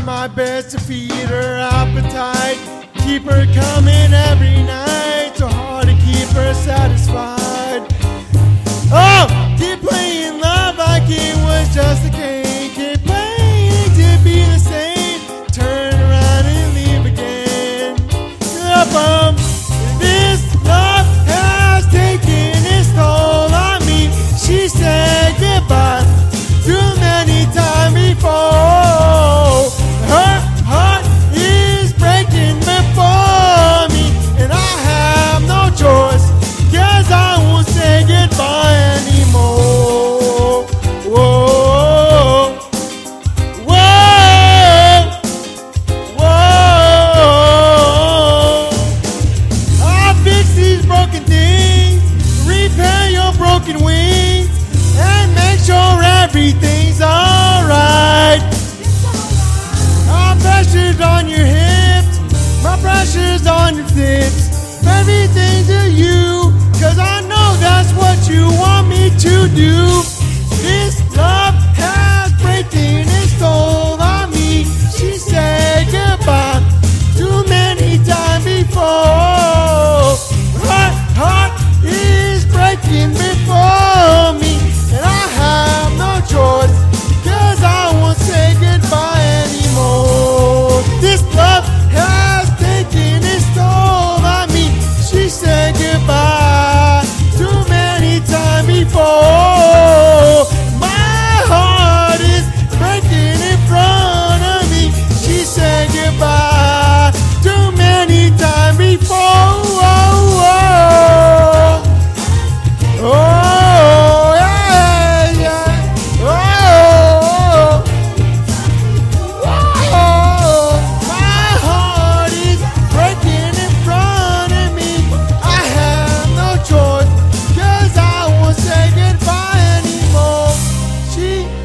my best to feed her appetite, keep her coming every night, so hard to keep her satisfied. Oh, keep playing love like it was just a game, keep playing to be the same, turn around and leave again. This love has taken its toll on me. She said goodbye too many times before. Her heart is breaking before me, and I have no choice, 'cause I won't say goodbye anymore. Whoa, whoa, whoa. I'll fix these broken things, repair your broken wings, and make sure everything's alright. My pressure's on your hips, my pressure's on your lips, everything to you, 'cause I know that's what you want me to do. This love has breaking its toll on me. She said goodbye too many times before. Her heart is breaking before me, and I have no choice, 'cause I won't say goodbye anymore. This love has taken its toll on me. She said goodbye too many times before. My heart is breaking in front of me. She said goodbye too many times before. Oh, yeah, yeah. Oh, my heart is breaking in front of me. I have no choice, 'cause I won't say goodbye anymore.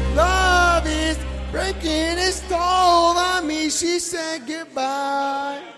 Love is breaking its toll on me. She said goodbye.